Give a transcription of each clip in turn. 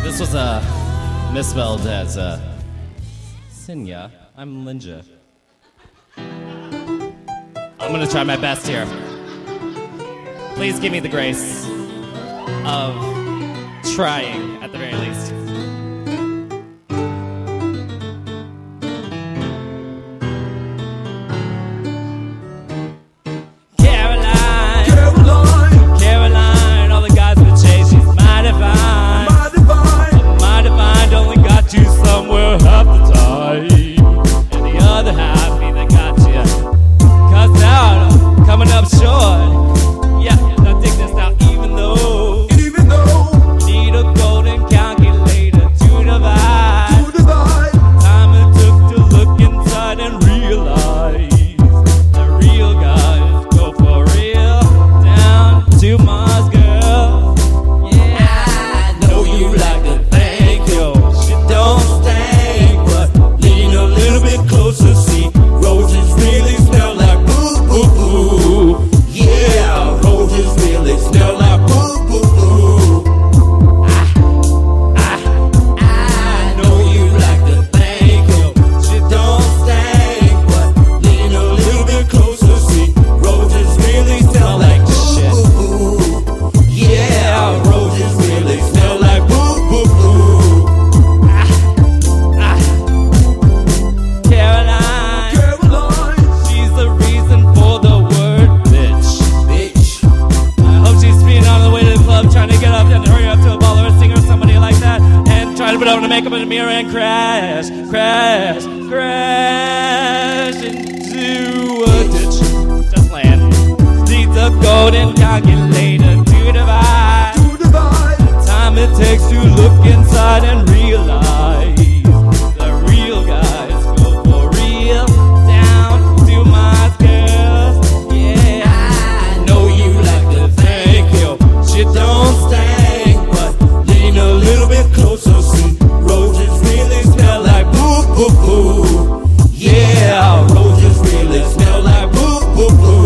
This was misspelled as Sinya. I'm Linja. I'm gonna try my best here. Please give me the grace of trying at the very least. Caroline, all the guys would chase, she's mighty fine. Mighty fine, only got you somewhere half the time. And the other half either got you cussed out or coming up short. Yeah, now take this now, even though you need a golden calculator to divide time it took to look inside and realize the real guys go for real down to Mars, girl. Yeah, I know you like to think your shit don't stink, but lean a little bit closer, see roses really smell like boo boo boo. Yeah, roses really smell like boo boo boo. I know you like to think your shit don't stink, but lean a little bit closer, see roses really smell like shit. Yeah, roses really smell like boo boo boo. Caroline, she's the reason for the word bitch. I hope she's speeding on the way to the club, trying to get up and hurry up to a baller, a singer, or somebody like that, and try to put on the makeup in the mirror and crash into a ditch. Just land. Needs a golden calculator to divide the time it takes to look inside and realize the real guys go for real down to my girls. Yeah, I know you like to think your shit don't stink, but lean a little bit closer, see roses really smell like boo boo boo. Yeah, roses really smell like boo boo boo.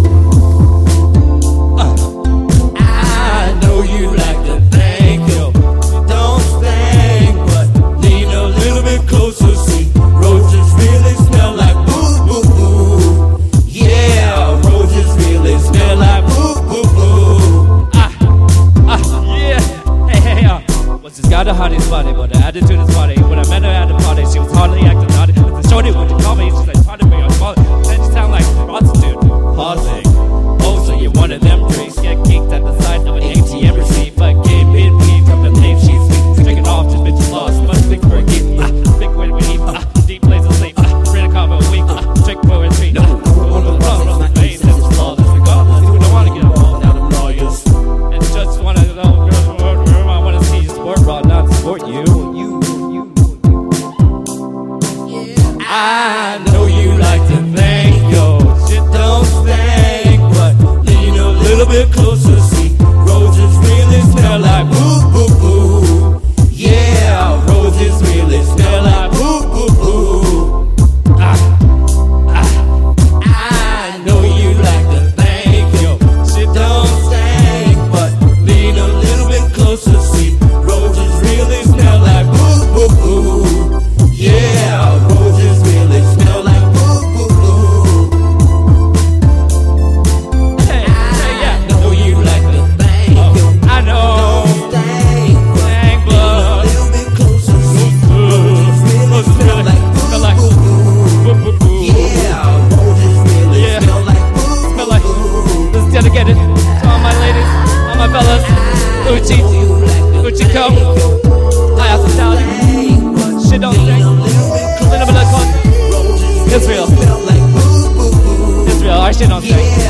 I know you like to think your shit don't stink, but lean a little bit closer, see roses really smell like boo boo boo. Yeah, roses really smell like boo boo boo. Yeah. Hey, what's this got a hottie spotty, but the attitude is funny. When I met her at the party, she was hardly acting naughty. With the shorty, would you call me? She's like, pardon me, I'm falling. Then she sound like a prostitute. Pausing. Oh, so you're one of them drinks. Get kicked at the side of an ATM receipt. But game in me, from the name she's sweet. Take it off, just bitch lost. Must think for a geek. Big way we eat. Deep place of sleep. Rent a car for a week. Trick for a treat. And just wanna know, girl, I wanna see you sport raw, not sport you. I know you like to think your shit don't stink, but lean a little bit closer, see roses really smell like boo boo boo. Yeah, roses really smell like boo boo boo. I know you like to think your shit don't stink, but lean a little bit closer, see roses really smell like boo boo boo. Yeah, roses really smell like boo boo boo. Hey, yeah. I know you like to think your I know. Thank but a little bit closer, see roses really smell like boo boo boo. Yeah, roses really smell like boo boo boo. Let's dedicate it to all my ladies, all my fellas. Uchi come. I hospitality. Shit don't stink. Little bit of Israel. Our shit don't stink.